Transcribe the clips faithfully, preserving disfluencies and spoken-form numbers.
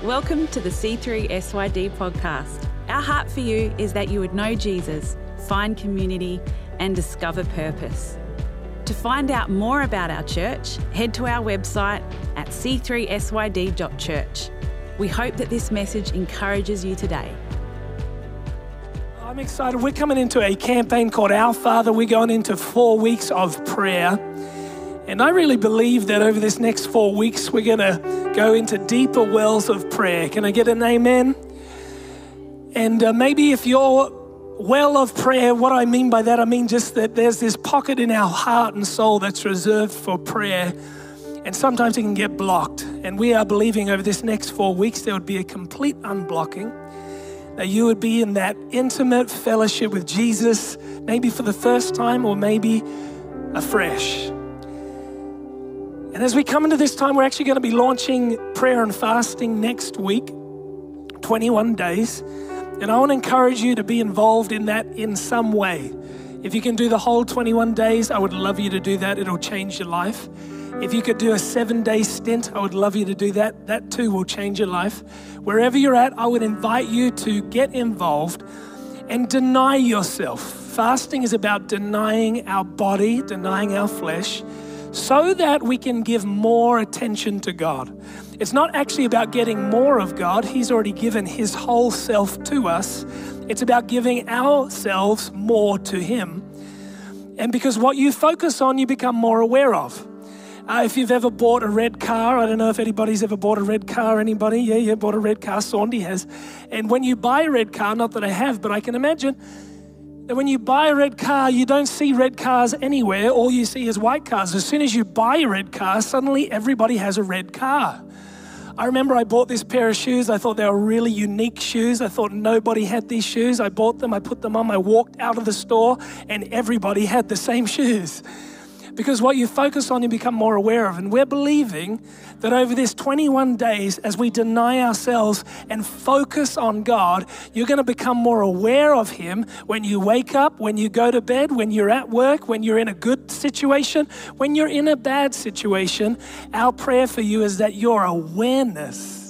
Welcome to the C three S Y D podcast. Our heart for you is that you would know Jesus, find community, and discover purpose. To find out more about our church, head to our website at c three s y d dot church. We hope that this message encourages you today. I'm excited. We're coming into a campaign called Our Father. We're going into four weeks of prayer. And I really believe that over this next four weeks, we're going to go into deeper wells of prayer. Can I get an amen? And uh, maybe if you're well of prayer, what I mean by that, I mean just that there's this pocket in our heart and soul that's reserved for prayer. And sometimes it can get blocked. And we are believing over this next four weeks, there would be a complete unblocking. That you would be in that intimate fellowship with Jesus, maybe for the first time or maybe afresh. And as we come into this time, we're actually going to be launching prayer and fasting next week, twenty-one days. And I want to encourage you to be involved in that in some way. If you can do the whole twenty-one days, I would love you to do that. It'll change your life. If you could do a seven-day stint, I would love you to do that. That too will change your life. Wherever you're at, I would invite you to get involved and deny yourself. Fasting is about denying our body, denying our flesh, so that we can give more attention to God. It's not actually about getting more of God. He's already given his whole self to us. It's about giving ourselves more to him. And because what you focus on, you become more aware of. Uh, if you've ever bought a red car, I don't know if anybody's ever bought a red car, anybody? Yeah, yeah, bought a red car, Saundy has. And when you buy a red car, not that I have, but I can imagine that when you buy a red car, you don't see red cars anywhere. All you see is white cars. As soon as you buy a red car, suddenly everybody has a red car. I remember I bought this pair of shoes. I thought they were really unique shoes. I thought nobody had these shoes. I bought them, I put them on, I walked out of the store, and everybody had the same shoes. Because what you focus on, you become more aware of. And we're believing that over this twenty-one days, as we deny ourselves and focus on God, you're going to become more aware of him when you wake up, when you go to bed, when you're at work, when you're in a good situation, when you're in a bad situation. Our prayer for you is that your awareness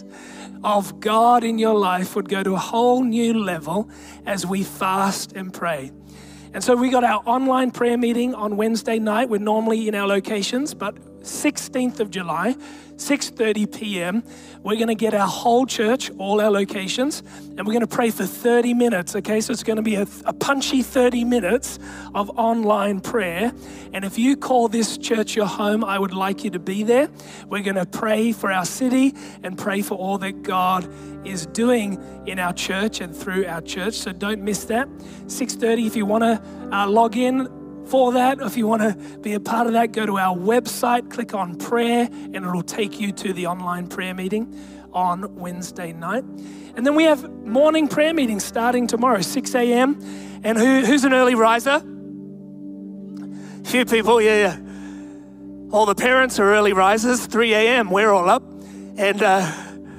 of God in your life would go to a whole new level as we fast and pray. And so we got our online prayer meeting on Wednesday night. We're normally in our locations, but sixteenth of July, six thirty p.m., we're going to get our whole church, all our locations, and we're going to pray for thirty minutes, okay? So it's going to be a, a punchy thirty minutes of online prayer. And if you call this church your home, I would like you to be there. We're going to pray for our city and pray for all that God is doing in our church and through our church. So don't miss that. six thirty, if you want to uh, log in for that, if you want to be a part of that, go to our website, click on prayer, and it'll take you to the online prayer meeting on Wednesday night. And then we have morning prayer meetings starting tomorrow, six a.m. And who, who's an early riser? Few people, yeah, yeah. All the parents are early risers, three a.m. We're all up. And uh,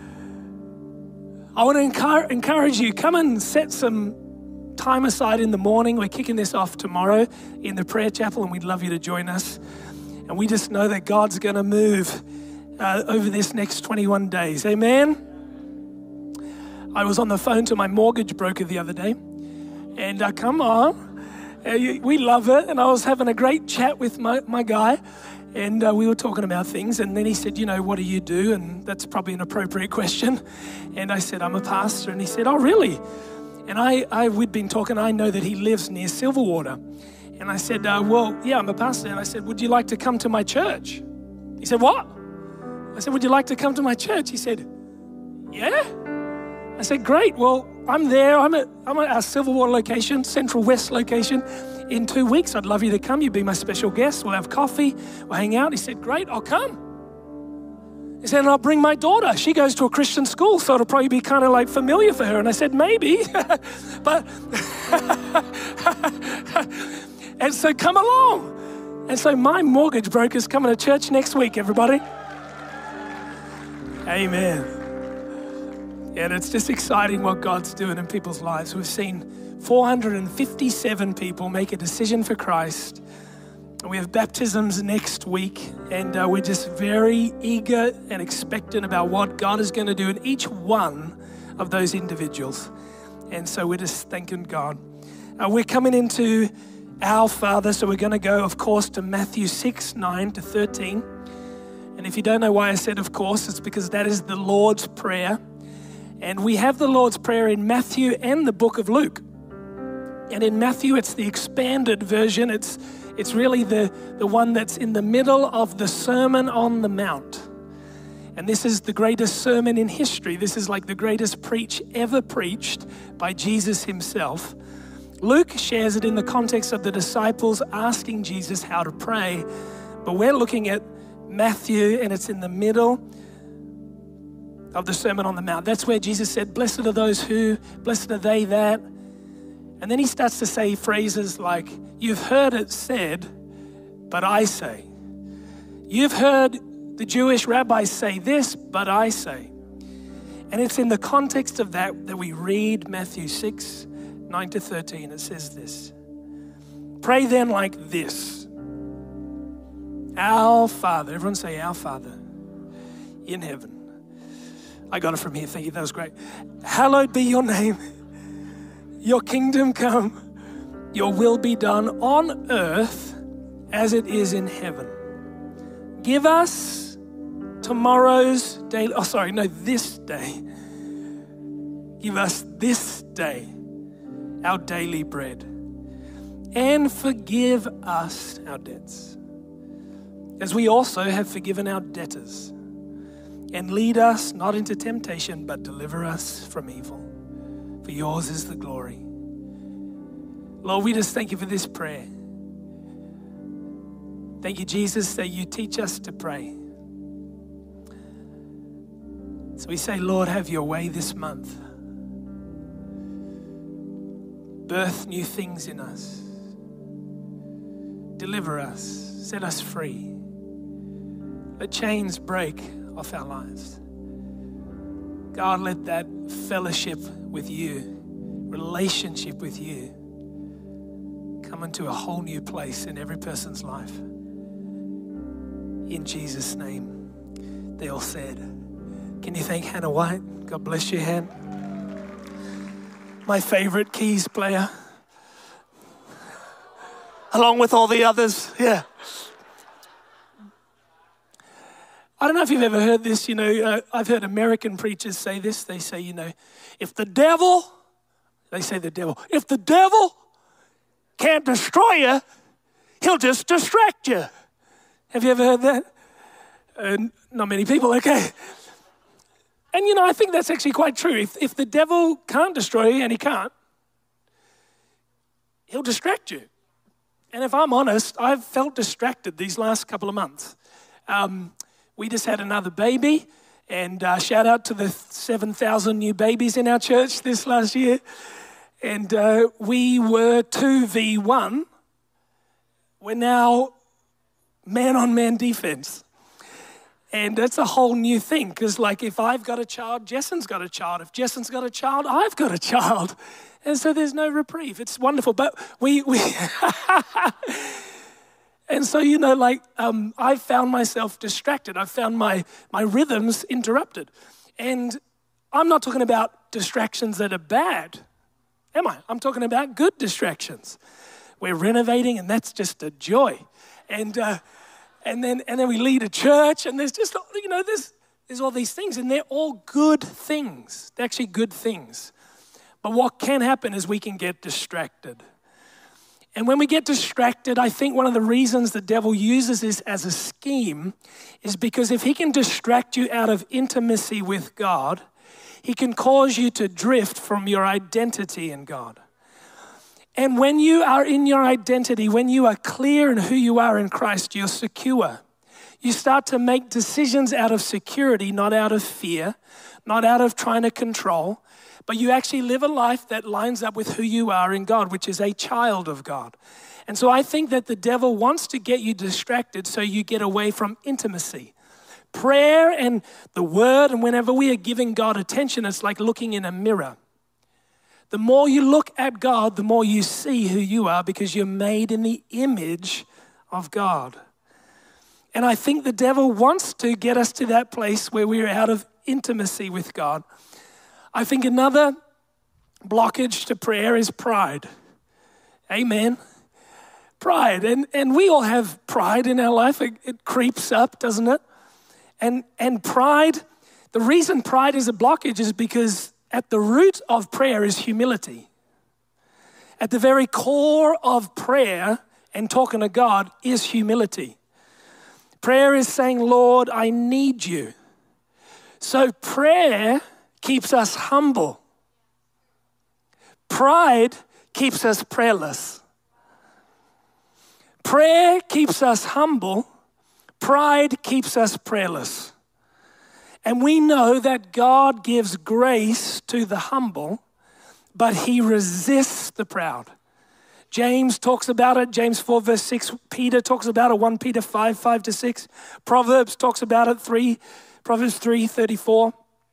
I want to encourage you, come and set some time aside in the morning. We're kicking this off tomorrow in the prayer chapel, and we'd love you to join us. And we just know that God's going to move uh, over this next twenty-one days. Amen? I was on the phone to my mortgage broker the other day, and uh, come on, uh, we love it. And I was having a great chat with my, my guy, and uh, we were talking about things, and then he said, you know, what do you do? And that's probably an appropriate question. And I said, I'm a pastor. And he said, oh, really? And I, I, we'd been talking, I know that he lives near Silverwater. And I said, uh, well, yeah, I'm a pastor. And I said, would you like to come to my church? He said, what? I said, would you like to come to my church? He said, yeah. I said, great. Well, I'm there. I'm at, I'm at our Silverwater location, Central West location. In two weeks, I'd love you to come. You'd be my special guest. We'll have coffee. We'll hang out. He said, great, I'll come. He said, and I'll bring my daughter. She goes to a Christian school, so it'll probably be kind of like familiar for her. And I said, maybe. but And so come along. And so my mortgage broker's coming to church next week, everybody. Amen. And it's just exciting what God's doing in people's lives. We've seen four hundred fifty-seven people make a decision for Christ We have baptisms next week, and uh, we're just very eager and expectant about what God is going to do in each one of those individuals. And so we're just thanking God. Uh, we're coming into Our Father, so we're going to go, of course, to Matthew six, nine to thirteen. And if you don't know why I said of course, it's because that is the Lord's Prayer. And we have the Lord's Prayer in Matthew and the book of Luke. And in Matthew, it's the expanded version. It's it's really the, the one that's in the middle of the Sermon on the Mount. And this is the greatest sermon in history. This is like the greatest preach ever preached by Jesus himself. Luke shares it in the context of the disciples asking Jesus how to pray. But we're looking at Matthew, and it's in the middle of the Sermon on the Mount. That's where Jesus said, blessed are those who, blessed are they that. And then he starts to say phrases like, you've heard it said, but I say. You've heard the Jewish rabbis say this, but I say. And it's in the context of that that we read Matthew six, nine to thirteen. It says this. Pray then like this. Our Father, everyone say our Father in heaven. I got it from here, thank you, that was great. Hallowed be your name. Your kingdom come, your will be done on earth as it is in heaven. Give us tomorrow's daily, oh sorry, no, this day. Give us this day our daily bread. And forgive us our debts, as we also have forgiven our debtors. And lead us not into temptation, but deliver us from evil. For yours is the glory. Lord, we just thank you for this prayer. Thank you, Jesus, that you teach us to pray. So we say, Lord, have your way this month. Birth new things in us. Deliver us. Set us free. Let chains break off our lives. God, let that fellowship with you, relationship with you, come into a whole new place in every person's life. In Jesus' name, they all said. Can you thank Hannah White? God bless you, Han. My favorite keys player, along with all the others, yeah. I don't know if you've ever heard this, you know, uh, I've heard American preachers say this. They say, you know, if the devil, they say the devil, if the devil can't destroy you, he'll just distract you. Have you ever heard that? Uh, not many people, okay. And, you know, I think that's actually quite true. If, if the devil can't destroy you, and he can't, he'll distract you. And if I'm honest, I've felt distracted these last couple of months. Um, We just had another baby, and uh, shout out to the seven thousand new babies in our church this last year. And uh, we were two v one. We're now man-on-man defense. And that's a whole new thing, because like if I've got a child, Jessen's got a child. If Jessen's got a child, I've got a child. And so there's no reprieve. It's wonderful. But we... we And so, you know, like um, I found myself distracted. I found my, my rhythms interrupted. And I'm not talking about distractions that are bad, am I? I'm talking about good distractions. We're renovating, and that's just a joy. And uh, and then and then we lead a church, and there's just, you know, there's, there's all these things, and they're all good things. They're actually good things. But what can happen is we can get distracted. And when we get distracted, I think one of the reasons the devil uses this as a scheme is because if he can distract you out of intimacy with God, he can cause you to drift from your identity in God. And when you are in your identity, when you are clear in who you are in Christ, you're secure. You start to make decisions out of security, not out of fear, not out of trying to control, but you actually live a life that lines up with who you are in God, which is a child of God. And so I think that the devil wants to get you distracted so you get away from intimacy. Prayer and the word, and whenever we are giving God attention, it's like looking in a mirror. The more you look at God, the more you see who you are, because you're made in the image of God. And I think the devil wants to get us to that place where we're out of intimacy with God. I think another blockage to prayer is pride. Amen. Pride. And and we all have pride in our life. It, it creeps up, doesn't it? And and pride, the reason pride is a blockage is because at the root of prayer is humility. At the very core of prayer and talking to God is humility. Prayer is saying, Lord, I need you. So prayer keeps us humble. Pride keeps us prayerless. Prayer keeps us humble. Pride keeps us prayerless. And we know that God gives grace to the humble, but he resists the proud. James talks about it, James four verse six. Peter talks about it, First Peter five, five to six. Proverbs talks about it, three, Proverbs three, thirty-four.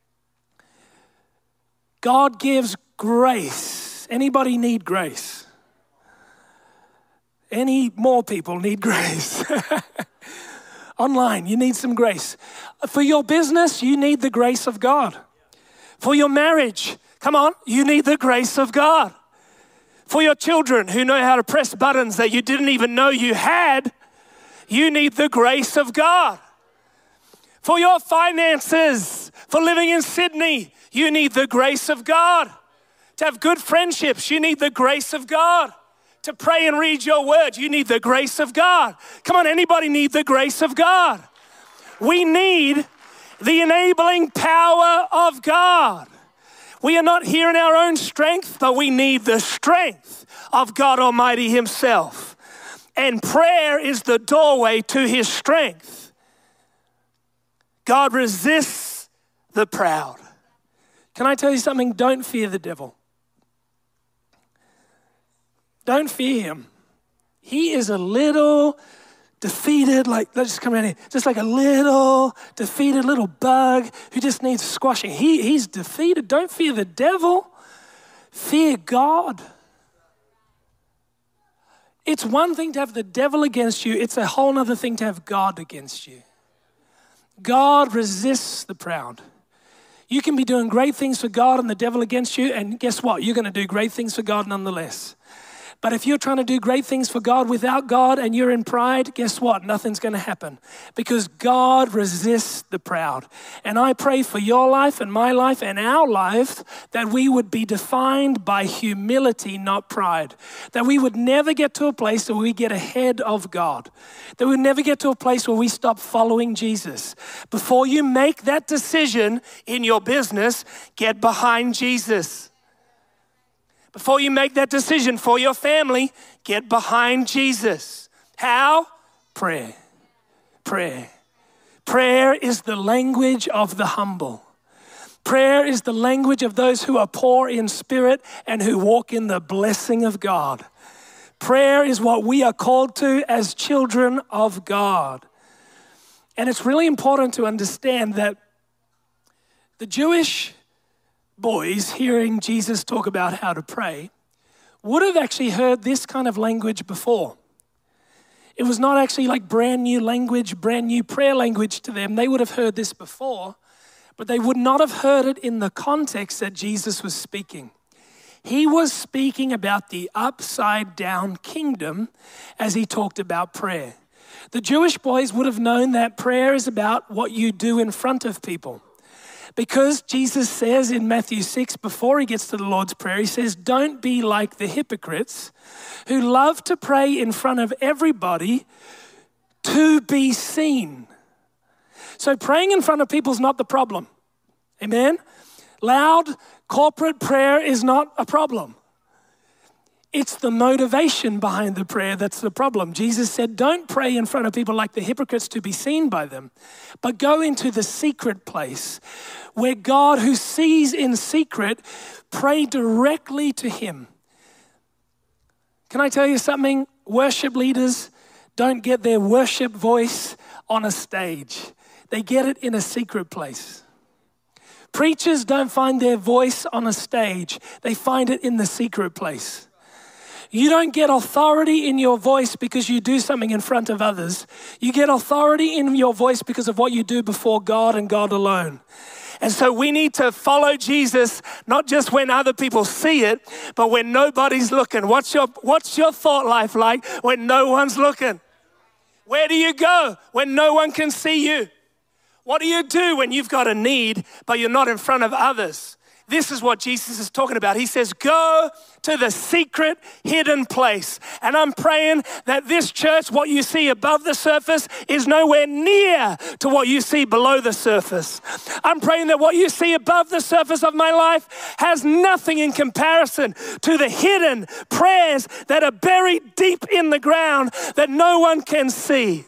God gives grace. Anybody need grace? Any more people need grace? Online, you need some grace. For your business, you need the grace of God. For your marriage, come on, you need the grace of God. For your children who know how to press buttons that you didn't even know you had, you need the grace of God. For your finances, for living in Sydney, you need the grace of God. To have good friendships, you need the grace of God. To pray and read your word, you need the grace of God. Come on, anybody need the grace of God? We need the enabling power of God. We are not here in our own strength, but we need the strength of God Almighty himself. And prayer is the doorway to his strength. God resists the proud. Can I tell you something? Don't fear the devil. Don't fear him. He is a little defeated, like, let's just come around here, just like a little defeated little bug who just needs squashing. He, he's defeated. Don't fear the devil. Fear God. It's one thing to have the devil against you. It's a whole other thing to have God against you. God resists the proud. You can be doing great things for God and the devil against you, and guess what? You're going to do great things for God nonetheless. But if you're trying to do great things for God without God and you're in pride, guess what? Nothing's going to happen because God resists the proud. And I pray for your life and my life and our life that we would be defined by humility, not pride. That we would never get to a place where we get ahead of God. That we would never get to a place where we stop following Jesus. Before you make that decision in your business, get behind Jesus. Before you make that decision for your family, get behind Jesus. How? Prayer. Prayer. Prayer is the language of the humble. Prayer is the language of those who are poor in spirit and who walk in the blessing of God. Prayer is what we are called to as children of God. And it's really important to understand that the Jewish boys hearing Jesus talk about how to pray would have actually heard this kind of language before. It was not actually like brand new language, brand new prayer language to them. They would have heard this before, but they would not have heard it in the context that Jesus was speaking. He was speaking about the upside down kingdom as he talked about prayer. The Jewish boys would have known that prayer is about what you do in front of people. Because Jesus says in Matthew six, before he gets to the Lord's Prayer, he says, don't be like the hypocrites who love to pray in front of everybody to be seen. So praying in front of people is not the problem. Amen? Loud corporate prayer is not a problem. It's the motivation behind the prayer that's the problem. Jesus said, don't pray in front of people like the hypocrites to be seen by them, but go into the secret place where God, who sees in secret, pray directly to him. Can I tell you something? Worship leaders don't get their worship voice on a stage. They get it in a secret place. Preachers don't find their voice on a stage. They find it in the secret place. You don't get authority in your voice because you do something in front of others. You get authority in your voice because of what you do before God and God alone. And so we need to follow Jesus, not just when other people see it, but when nobody's looking. What's your, what's your thought life like when no one's looking? Where do you go when no one can see you? What do you do when you've got a need, but you're not in front of others? This is what Jesus is talking about. He says, go to the secret, hidden place. And I'm praying that this church, what you see above the surface, is nowhere near to what you see below the surface. I'm praying that what you see above the surface of my life has nothing in comparison to the hidden prayers that are buried deep in the ground that no one can see.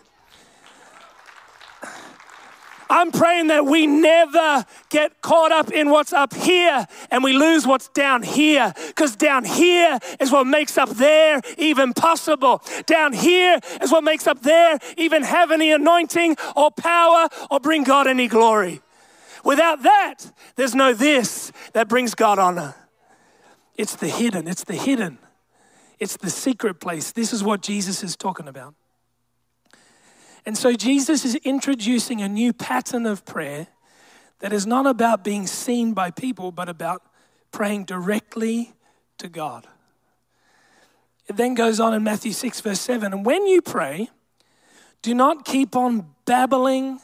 I'm praying that we never get caught up in what's up here and we lose what's down here, because down here is what makes up there even possible. Down here is what makes up there even have any anointing or power or bring God any glory. Without that, there's no this that brings God honor. It's the hidden, it's the hidden. It's the secret place. This is what Jesus is talking about. And so Jesus is introducing a new pattern of prayer that is not about being seen by people, but about praying directly to God. It then goes on in Matthew six, verse seven, and when you pray, do not keep on babbling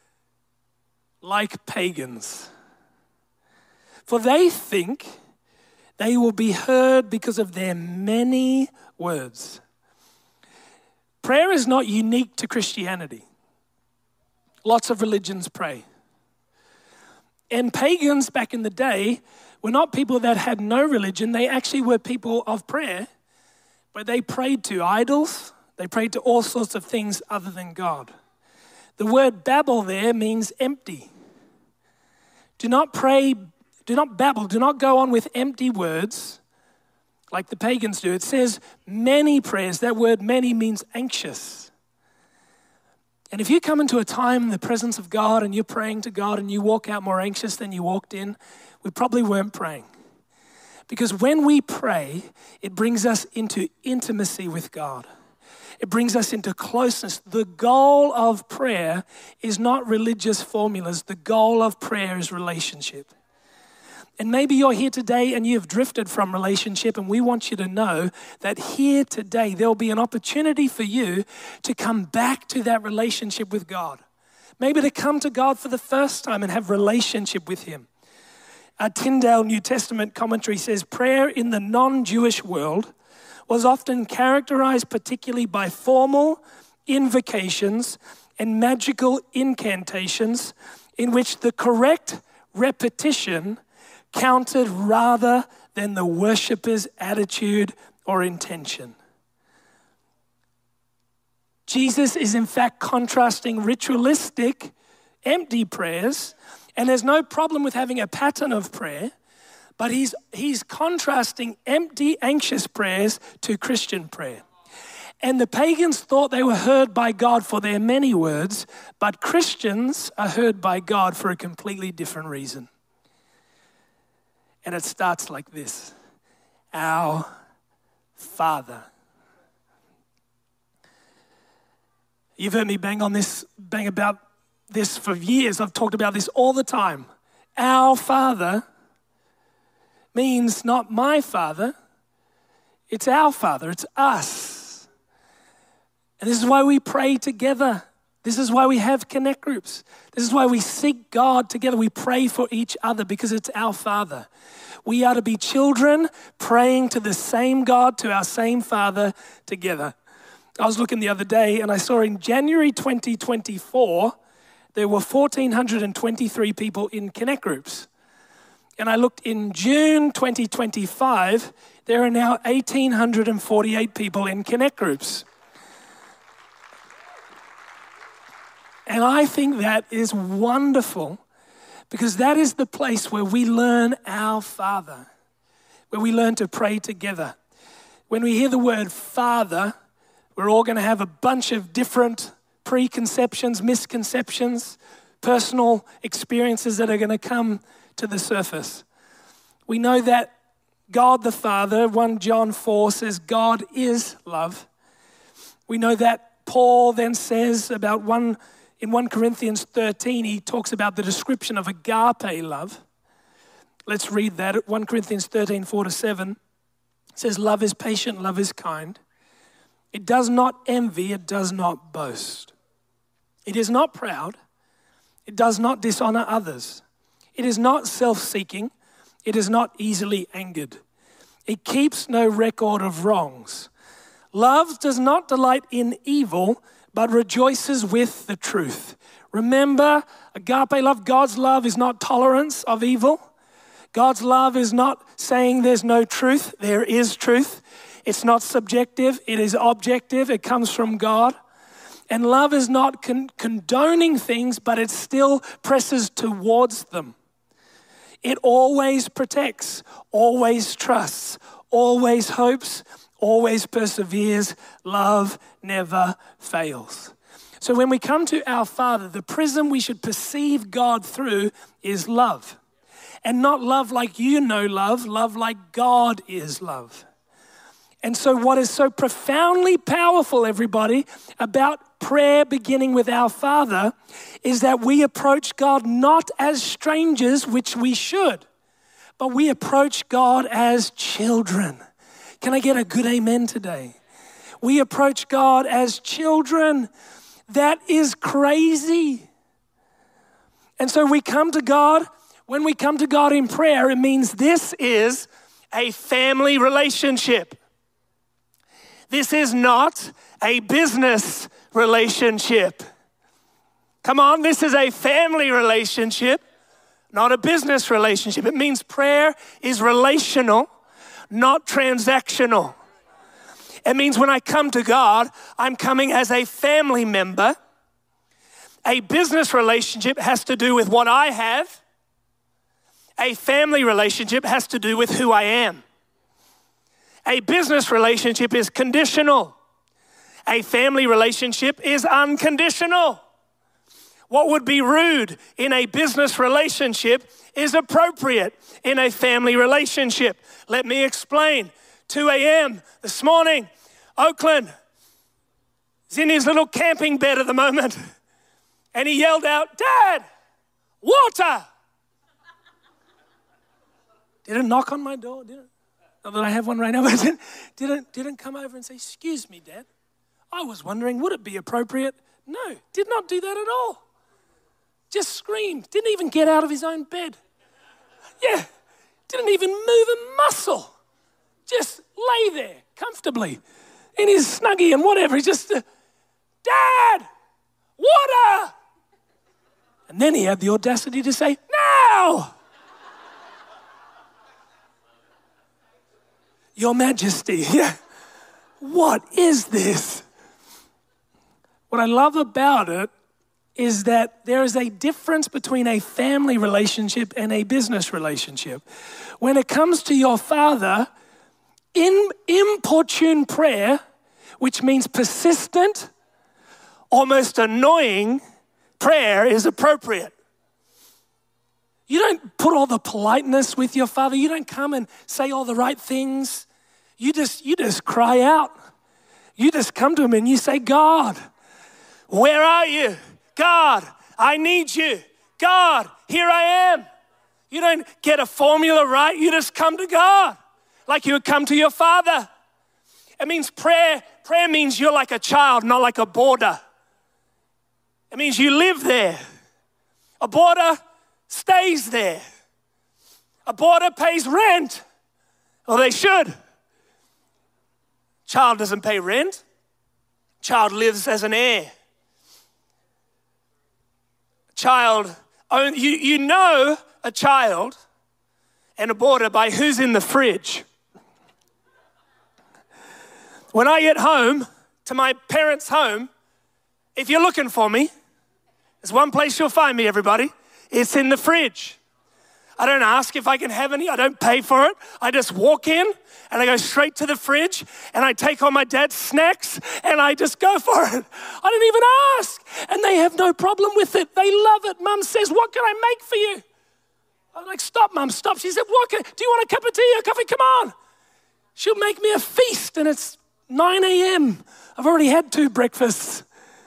like pagans, for they think they will be heard because of their many words. Prayer is not unique to Christianity. Lots of religions pray. And pagans back in the day were not people that had no religion. They actually were people of prayer, but they prayed to idols. They prayed to all sorts of things other than God. The word babble there means empty. Do not pray, do not babble, do not go on with empty words like the pagans do. It says many prayers. That word many means anxious. And if you come into a time in the presence of God and you're praying to God and you walk out more anxious than you walked in, we probably weren't praying. Because when we pray, it brings us into intimacy with God. It brings us into closeness. The goal of prayer is not religious formulas. The goal of prayer is relationship. And maybe you're here today and you've drifted from relationship, and we want you to know that here today there'll be an opportunity for you to come back to that relationship with God. Maybe to come to God for the first time and have relationship with Him. Our Tyndale New Testament commentary says, prayer in the non-Jewish world was often characterized particularly by formal invocations and magical incantations in which the correct repetition counted rather than the worshiper's attitude or intention. Jesus is in fact contrasting ritualistic, empty prayers, and there's no problem with having a pattern of prayer, but he's, he's contrasting empty, anxious prayers to Christian prayer. And the pagans thought they were heard by God for their many words, but Christians are heard by God for a completely different reason. And it starts like this: Our Father. You've heard me bang on this, bang about this for years. I've talked about this all the time. Our Father means not my Father, it's our Father, it's us. And this is why we pray together. This is why we have connect groups. This is why we seek God together. We pray for each other because it's our Father. We are to be children praying to the same God, to our same Father together. I was looking the other day and I saw in January twenty twenty-four, there were one thousand four hundred twenty-three people in connect groups. And I looked in June twenty twenty-five, there are now one thousand eight hundred forty-eight people in connect groups. And I think that is wonderful, because that is the place where we learn our Father, where we learn to pray together. When we hear the word Father, we're all going to have a bunch of different preconceptions, misconceptions, personal experiences that are going to come to the surface. We know that God the Father. First John four says God is love. We know that Paul then says about one, in First Corinthians thirteen, he talks about the description of agape love. Let's read that. First Corinthians thirteen, four to seven. It says, love is patient, love is kind. It does not envy, it does not boast. It is not proud. It does not dishonor others. It is not self-seeking. It is not easily angered. It keeps no record of wrongs. Love does not delight in evil, but rejoices with the truth. Remember, agape love, God's love is not tolerance of evil. God's love is not saying there's no truth. There is truth. It's not subjective. It is objective. It comes from God. And love is not con- condoning things, but it still presses towards them. It always protects, always trusts, always hopes, always perseveres. Love never fails. So when we come to our Father, the prism we should perceive God through is love. And not love like you know love, love like God is love. And so what is so profoundly powerful, everybody, about prayer beginning with our Father is that we approach God not as strangers, which we should, but we approach God as children. Can I get a good amen today? We approach God as children. That is crazy. And so we come to God. When we come to God in prayer, it means this is a family relationship. This is not a business relationship. Come on, this is a family relationship, not a business relationship. It means prayer is relational, not transactional. It means when I come to God, I'm coming as a family member. A business relationship has to do with what I have. A family relationship has to do with who I am. A business relationship is conditional. A family relationship is unconditional. What would be rude in a business relationship is appropriate in a family relationship. Let me explain. two a.m. this morning, Oakland is in his little camping bed at the moment, and he yelled out, "Dad, water!" Didn't knock on my door, did it? Not that I have one right now, but didn't, didn't, didn't come over and say, "Excuse me, Dad. I was wondering, would it be appropriate?" No, did not do that at all. Just screamed. Didn't even get out of his own bed. Yeah, didn't even move a muscle. Just lay there comfortably in his Snuggie and whatever. He just, uh, "Dad, water!" And then he had the audacity to say, "Now!" Your Majesty, yeah. What is this? What I love about it is that there is a difference between a family relationship and a business relationship. When it comes to your Father, in importune prayer, which means persistent, almost annoying prayer, is appropriate. You don't put all the politeness with your Father. You don't come and say all the right things. You just, you just cry out. You just come to him and you say, "God, where are you? God, I need you. God, here I am." You don't get a formula right. You just come to God like you would come to your Father. It means prayer. Prayer means you're like a child, not like a boarder. It means you live there. A boarder stays there. A boarder pays rent. Or they should. Child doesn't pay rent. Child lives as an heir. Child, you, you know a child and a boarder by who's in the fridge. When I get home to my parents' home, if you're looking for me, there's one place you'll find me, everybody. It's in the fridge. I don't ask if I can have any. I don't pay for it. I just walk in and I go straight to the fridge and I take all my dad's snacks and I just go for it. I don't even ask. And they have no problem with it. They love it. Mum says, "What can I make for you?" I'm like, stop, Mum, stop. She said, what? Can, do you want a cup of tea or coffee? Come on. She'll make me a feast, and it's nine a.m. I've already had two breakfasts.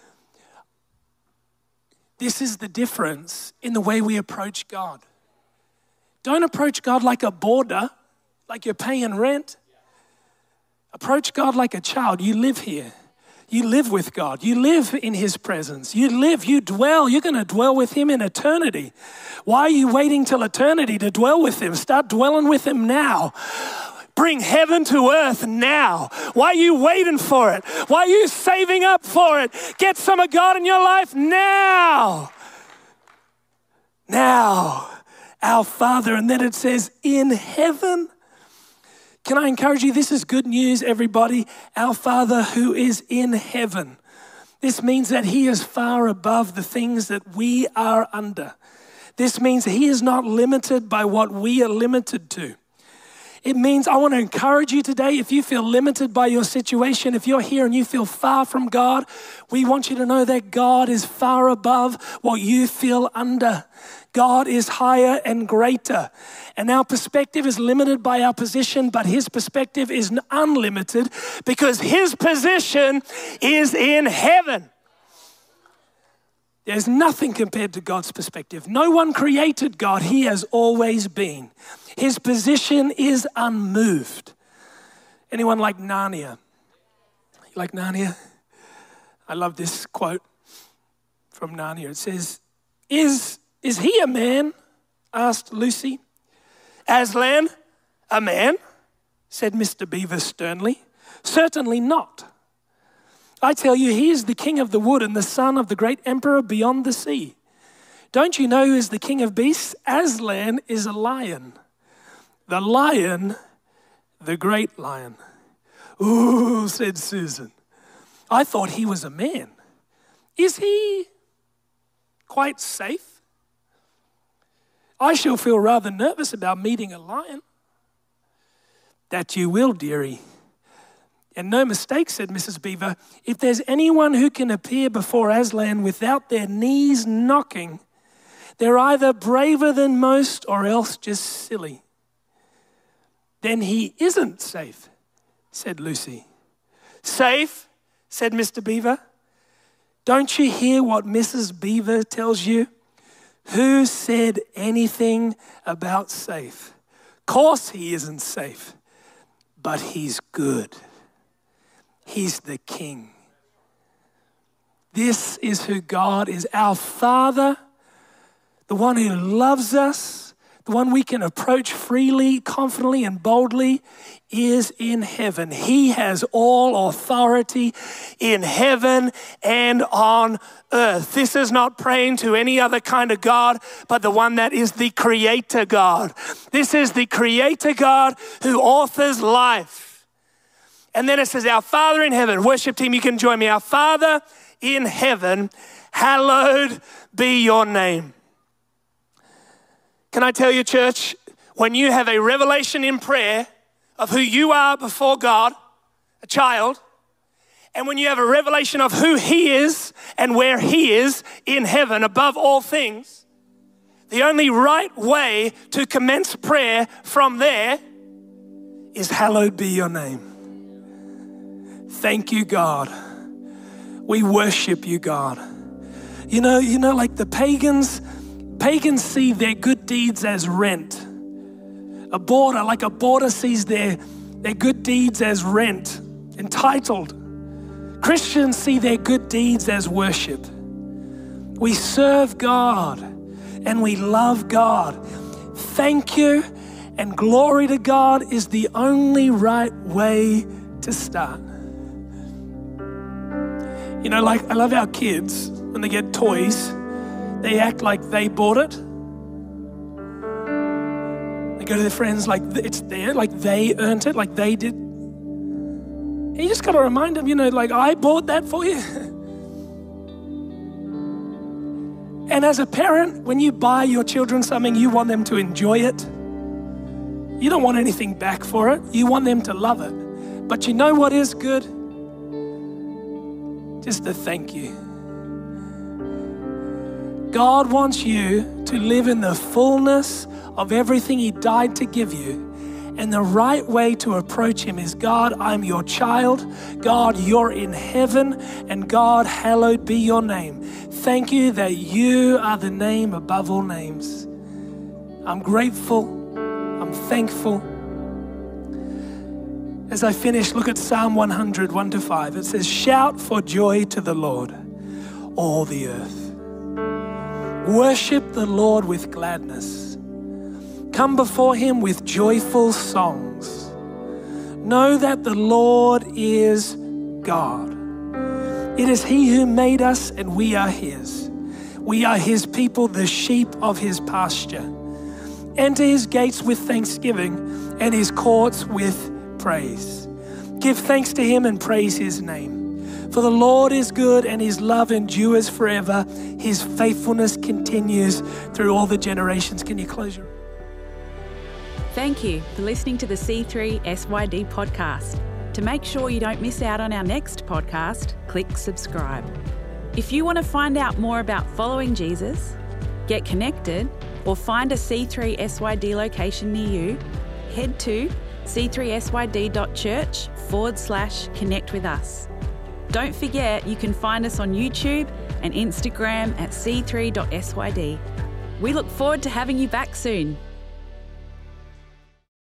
This is the difference in the way we approach God. Don't approach God like a boarder, like you're paying rent. Approach God like a child. You live here. You live with God. You live in his presence. You live, you dwell. You're going to dwell with him in eternity. Why are you waiting till eternity to dwell with him? Start dwelling with him now. Bring heaven to earth now. Why are you waiting for it? Why are you saving up for it? Get some of God in your life now. Now, our Father. And then it says, in heaven. Can I encourage you? This is good news, everybody. Our Father who is in heaven. This means that he is far above the things that we are under. This means he is not limited by what we are limited to. It means I want to encourage you today, if you feel limited by your situation, if you're here and you feel far from God, we want you to know that God is far above what you feel under. God is higher and greater. And our perspective is limited by our position, but his perspective is unlimited because his position is in heaven. There's nothing compared to God's perspective. No one created God. He has always been. His position is unmoved. Anyone like Narnia? You like Narnia? I love this quote from Narnia. It says, Is, is he a man? Asked Lucy. Aslan, a man? Said Mister Beaver sternly. Certainly not. I tell you, he is the king of the wood and the son of the great emperor beyond the sea. Don't you know who is the king of beasts? Aslan is a lion. The lion, the great lion. Ooh, said Susan. I thought he was a man. Is he quite safe? I shall feel rather nervous about meeting a lion. That you will, dearie. And no mistake, said Missus Beaver, if there's anyone who can appear before Aslan without their knees knocking, they're either braver than most or else just silly. Then he isn't safe, said Lucy. Safe, said Mister Beaver. Don't you hear what Missus Beaver tells you? Who said anything about safe? Course he isn't safe, but he's good. He's the king. This is who God is, our Father, the one who loves us, the one we can approach freely, confidently, and boldly, is in heaven. He has all authority in heaven and on earth. This is not praying to any other kind of God, but the one that is the Creator God. This is the Creator God who authors life. And then it says, our Father in heaven. Worship team, you can join me. Our Father in heaven, hallowed be your name. Can I tell you, church, when you have a revelation in prayer of who you are before God, a child, and when you have a revelation of who he is and where he is in heaven above all things, the only right way to commence prayer from there is hallowed be your name. Thank you, God. We worship you, God. You know, you know, like the pagans, pagans see their good deeds as rent. A boarder, like a boarder sees their, their good deeds as rent, entitled. Christians see their good deeds as worship. We serve God and we love God. Thank you and glory to God is the only right way to start. You know, like I love our kids, when they get toys, they act like they bought it. They go to their friends like it's there, like they earned it, like they did. And you just got to remind them, you know, like I bought that for you. And as a parent, when you buy your children something, you want them to enjoy it. You don't want anything back for it. You want them to love it. But you know what is good? Just a thank you. God wants you to live in the fullness of everything he died to give you. And the right way to approach him is, God, I'm your child. God, you're in heaven. And God, hallowed be your name. Thank you that you are the name above all names. I'm grateful. I'm thankful. As I finish, look at Psalm one hundred, one to five. It says, shout for joy to the Lord, all the earth. Worship the Lord with gladness. Come before him with joyful songs. Know that the Lord is God. It is he who made us and we are his. We are his people, the sheep of his pasture. Enter his gates with thanksgiving and his courts with praise. Give thanks to him and praise his name. For the Lord is good and his love endures forever. His faithfulness continues through all the generations. Can you close your eyes? Thank you for listening to the C three S Y D podcast. To make sure you don't miss out on our next podcast, click subscribe. If you want to find out more about following Jesus, get connected, or find a C three S Y D location near you, head to c three s y d dot church forward slash connect with us. Don't forget you can find us on YouTube and Instagram at c three dot s y d. We look forward to having you back soon.